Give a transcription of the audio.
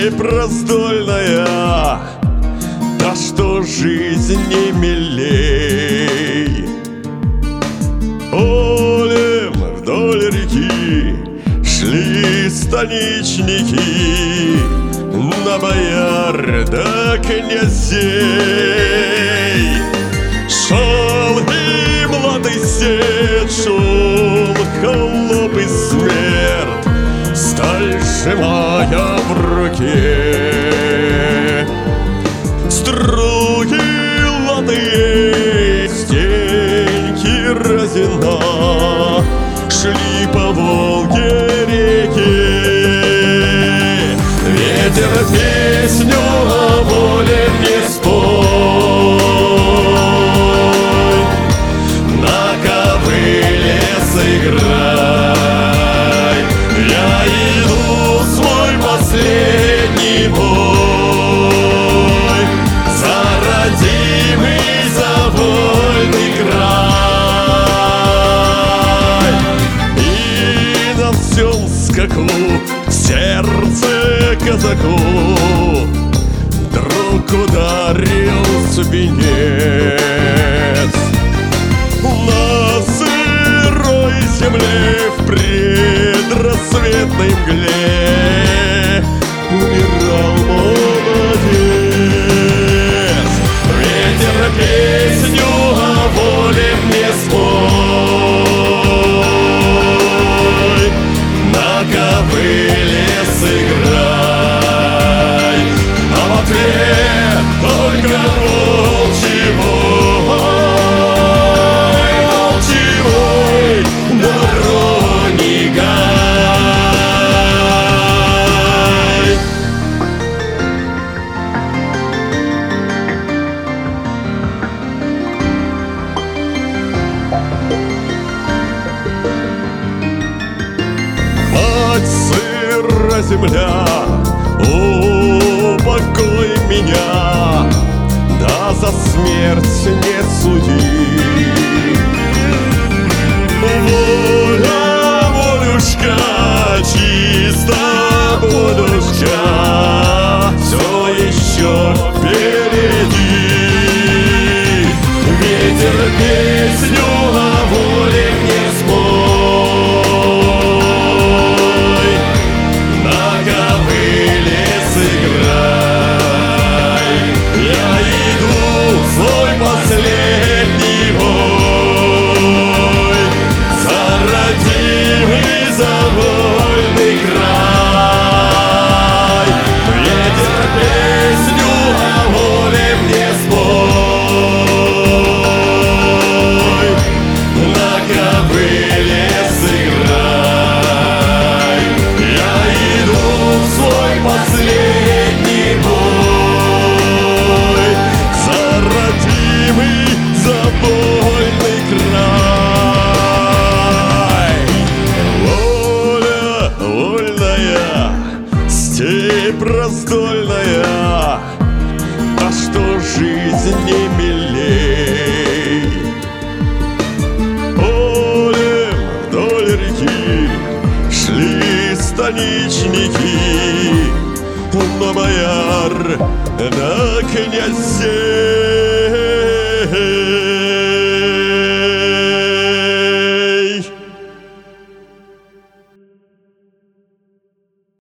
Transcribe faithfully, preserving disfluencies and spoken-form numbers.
степь раздольная, да что жизнь не милей. Полем вдоль реки шли станичники, на бояр да князей. Шел и младый сед, шел холоп и смерть, сталь сжимая в руке. Струги латые, стеньки разина, шли по Волге реке. Ветер песню о воле мне спой, на ковыле сыграй. Я иду в свой последний бой за родимый, за вольный край. И на всем скаку в сердце казаку вдруг ударил свинец. На сырой земле в предрассветной мгле умирал молодец. Ветер песню о воле мне спой, на ковыле сыграй, а в ответ только волчий вой, волчий вой, да вороний гай. Мать сыра земля, упокой меня, да за смерть не суди. Воля, волюшка, чисто волюшка, все еще впереди. Ветер песню о воле мне спой, на ковыле сыграй. Я иду в свой последний бой за родимый, за вольный край. Ветер песню о воле мне спой, на ковыле сыграй. Я иду в свой последний бой за родимый, за вольный край. Воля вольная, степь раздольная, а что жизнь не милей. Полем вдоль реки шли станичники, на бояр да князей.